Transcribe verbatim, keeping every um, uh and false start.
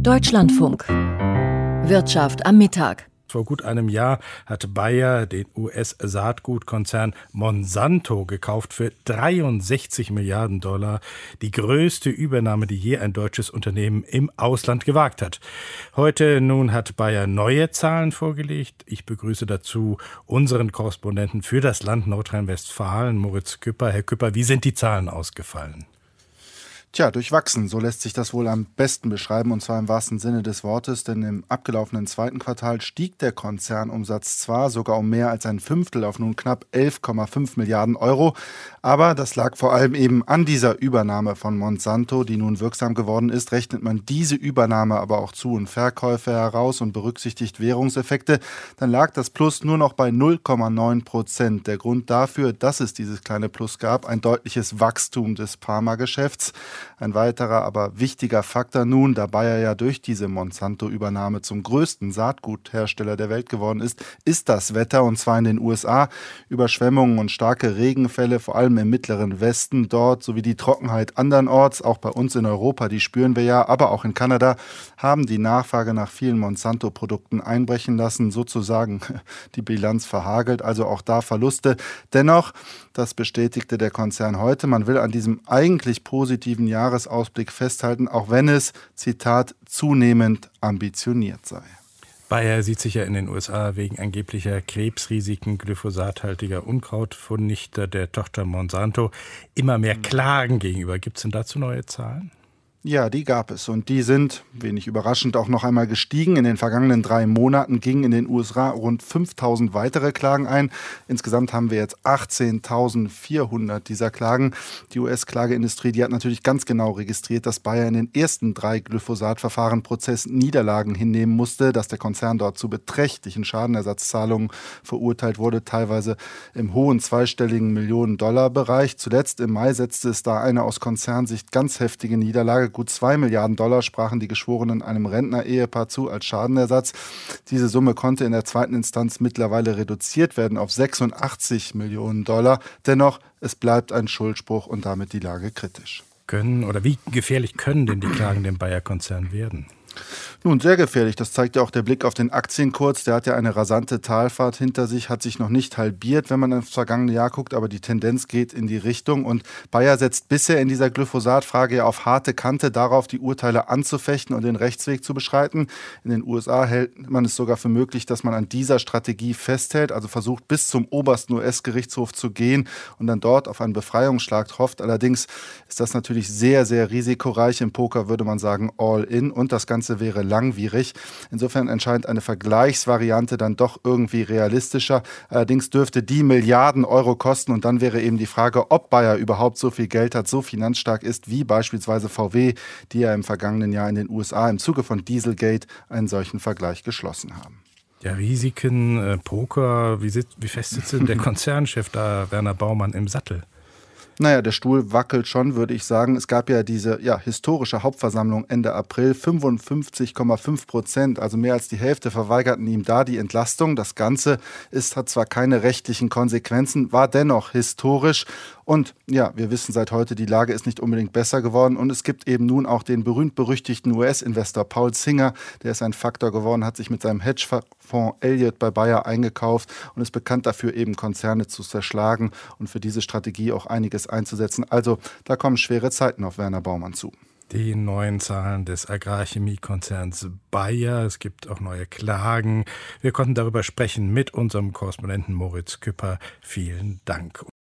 Deutschlandfunk. Wirtschaft am Mittag. Vor gut einem Jahr hat Bayer den U S-Saatgutkonzern Monsanto gekauft für dreiundsechzig Milliarden Dollar. Die größte Übernahme, die je ein deutsches Unternehmen im Ausland gewagt hat. Heute nun hat Bayer neue Zahlen vorgelegt. Ich begrüße dazu unseren Korrespondenten für das Land Nordrhein-Westfalen, Moritz Küpper. Herr Küpper, wie sind die Zahlen ausgefallen? Tja, durchwachsen, so lässt sich das wohl am besten beschreiben, und zwar im wahrsten Sinne des Wortes, denn im abgelaufenen zweiten Quartal stieg der Konzernumsatz zwar sogar um mehr als ein Fünftel auf nun knapp elf Komma fünf Milliarden Euro, aber das lag vor allem eben an dieser Übernahme von Monsanto, die nun wirksam geworden ist. Rechnet man diese Übernahme aber auch Zu- und Verkäufe heraus und berücksichtigt Währungseffekte, dann lag das Plus nur noch bei null Komma neun Prozent. Der Grund dafür, dass es dieses kleine Plus gab, ein deutliches Wachstum des Pharmageschäfts. Ein weiterer, aber wichtiger Faktor nun, da Bayer ja durch diese Monsanto-Übernahme zum größten Saatguthersteller der Welt geworden ist, ist das Wetter, und zwar in den U S A. Überschwemmungen und starke Regenfälle, vor allem im mittleren Westen dort, sowie die Trockenheit andernorts, auch bei uns in Europa, die spüren wir ja, aber auch in Kanada, haben die Nachfrage nach vielen Monsanto-Produkten einbrechen lassen, sozusagen die Bilanz verhagelt, also auch da Verluste. Dennoch, das bestätigte der Konzern heute, man will an diesem eigentlich positiven Jahresausblick festhalten, auch wenn es, Zitat, zunehmend ambitioniert sei. Bayer sieht sich ja in den U S A wegen angeblicher Krebsrisiken glyphosathaltiger Unkrautvernichter der Tochter Monsanto immer mehr Klagen gegenüber. Gibt es denn dazu neue Zahlen? Ja, die gab es, und die sind, wenig überraschend, auch noch einmal gestiegen. In den vergangenen drei Monaten gingen in den U S A rund fünftausend weitere Klagen ein. Insgesamt haben wir jetzt achtzehntausendvierhundert dieser Klagen. Die U S-Klageindustrie, die hat natürlich ganz genau registriert, dass Bayer in den ersten drei Glyphosat-Verfahren Prozessniederlagen hinnehmen musste, dass der Konzern dort zu beträchtlichen Schadenersatzzahlungen verurteilt wurde, teilweise im hohen zweistelligen Millionen-Dollar-Bereich. Zuletzt im Mai setzte es da eine aus Konzernsicht ganz heftige Niederlage. Gut zwei Milliarden Dollar sprachen die Geschworenen einem Rentner-Ehepaar zu als Schadenersatz. Diese Summe konnte in der zweiten Instanz mittlerweile reduziert werden auf sechsundachtzig Millionen Dollar. Dennoch, es bleibt ein Schuldspruch und damit die Lage kritisch. Können oder wie gefährlich können denn die Klagen dem Bayer-Konzern werden? Nun, sehr gefährlich. Das zeigt ja auch der Blick auf den Aktienkurs. Der hat ja eine rasante Talfahrt hinter sich, hat sich noch nicht halbiert, wenn man ins vergangene Jahr guckt, aber die Tendenz geht in die Richtung. Und Bayer setzt bisher in dieser Glyphosat-Frage ja auf harte Kante darauf, die Urteile anzufechten und den Rechtsweg zu beschreiten. In den U S A hält man es sogar für möglich, dass man an dieser Strategie festhält, also versucht, bis zum obersten U S-Gerichtshof zu gehen und dann dort auf einen Befreiungsschlag hofft. Allerdings ist das natürlich sehr, sehr risikoreich. Im Poker würde man sagen all in, und das Ganze wäre langwierig. Insofern erscheint eine Vergleichsvariante dann doch irgendwie realistischer. Allerdings dürfte die Milliarden Euro kosten, und dann wäre eben die Frage, ob Bayer überhaupt so viel Geld hat, so finanzstark ist wie beispielsweise V W, die ja im vergangenen Jahr in den U S A im Zuge von Dieselgate einen solchen Vergleich geschlossen haben. Ja, Risiken, äh, Poker, wie, sit, wie fest sitzt denn der Konzernchef da, Werner Baumann, im Sattel? Naja, der Stuhl wackelt schon, würde ich sagen. Es gab ja diese ja, historische Hauptversammlung Ende April. fünfundfünfzig Komma fünf Prozent, also mehr als die Hälfte, verweigerten ihm da die Entlastung. Das Ganze ist, hat zwar keine rechtlichen Konsequenzen, war dennoch historisch. Und ja, wir wissen seit heute, die Lage ist nicht unbedingt besser geworden. Und es gibt eben nun auch den berühmt-berüchtigten U S-Investor Paul Singer. Der ist ein Faktor geworden, hat sich mit seinem Hedgefonds Elliott bei Bayer eingekauft und ist bekannt dafür, eben Konzerne zu zerschlagen und für diese Strategie auch einiges einzusetzen. Also da kommen schwere Zeiten auf Werner Baumann zu. Die neuen Zahlen des Agrarchemiekonzerns Bayer. Es gibt auch neue Klagen. Wir konnten darüber sprechen mit unserem Korrespondenten Moritz Küpper. Vielen Dank.